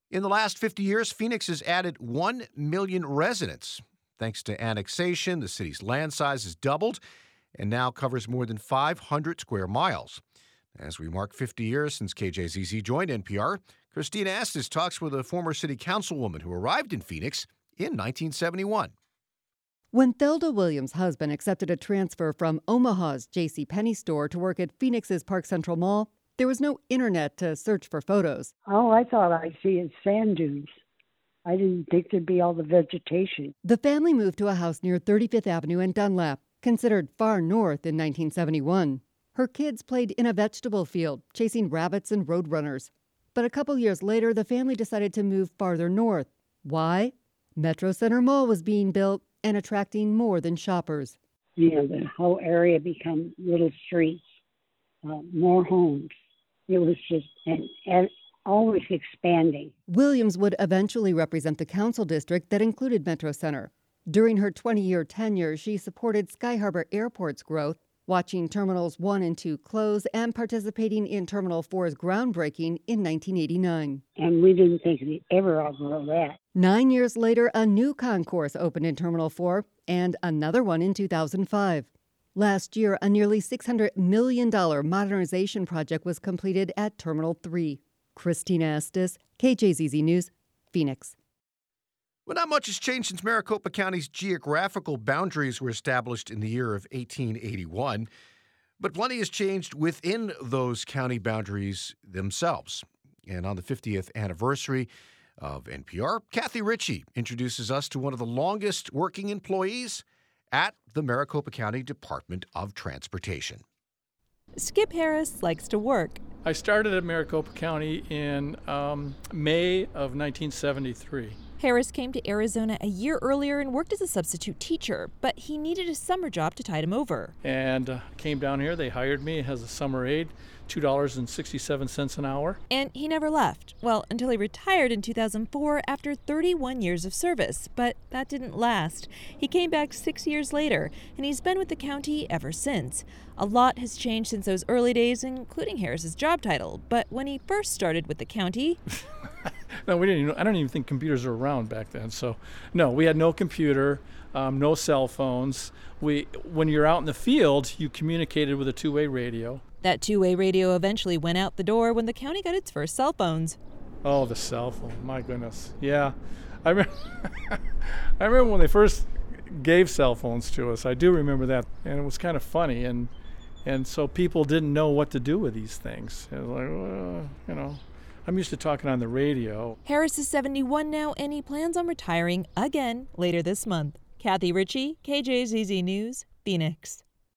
In the last 50 years, Phoenix has added 1 million residents. Thanks to annexation, the city's land size has doubled and now covers more than 500 square miles. As we mark 50 years since KJZZ joined NPR, Christina Estes talks with a former city councilwoman who arrived in Phoenix in 1971. When Thelda Williams' husband accepted a transfer from Omaha's JCPenney store to work at Phoenix's Park Central Mall, there was no internet to search for photos. Oh, I thought I'd see it sand dunes. I didn't think there'd be all the vegetation. The family moved to a house near 35th Avenue and Dunlap, considered far north in 1971. Her kids played in a vegetable field, chasing rabbits and roadrunners. But a couple years later, the family decided to move farther north. Why? Metro Center Mall was being built and attracting more than shoppers. The whole area become little streets, more homes. It was just and always expanding. Williams would eventually represent the council district that included Metro Center. During her 20-year tenure, she supported Sky Harbor Airport's growth, watching Terminals 1 and 2 close and participating in Terminal 4's groundbreaking in 1989. And we didn't think we'd ever outgrow that. 9 years later, a new concourse opened in Terminal 4 and another one in 2005. Last year, a nearly $600 million modernization project was completed at Terminal 3. Christina Estes, KJZZ News, Phoenix. Well, not much has changed since Maricopa County's geographical boundaries were established in the year of 1881. But plenty has changed within those county boundaries themselves. And on the 50th anniversary of NPR, Kathy Ritchie introduces us to one of the longest working employees at the Maricopa County Department of Transportation. Skip Harris likes to work. I started at Maricopa County in May of 1973. Harris came to Arizona a year earlier and worked as a substitute teacher, but he needed a summer job to tide him over. And came down here. They hired me as a summer aide, $2.67 an hour. And he never left. Well, until he retired in 2004 after 31 years of service. But that didn't last. He came back 6 years later, and he's been with the county ever since. A lot has changed since those early days, including Harris's job title. But when he first started with the county... No, we didn't. I don't even think computers were around back then. So, no, we had no computer, no cell phones. When you're out in the field, you communicated with a two-way radio. That two-way radio eventually went out the door when the county got its first cell phones. Oh, the cell phone! My goodness, yeah. I remember when they first gave cell phones to us. I do remember that, and it was kind of funny, and so people didn't know what to do with these things. It was like, well, I'm used to talking on the radio. Harris is 71 now, and he plans on retiring again later this month. Kathy Ritchie, KJZZ News, Phoenix.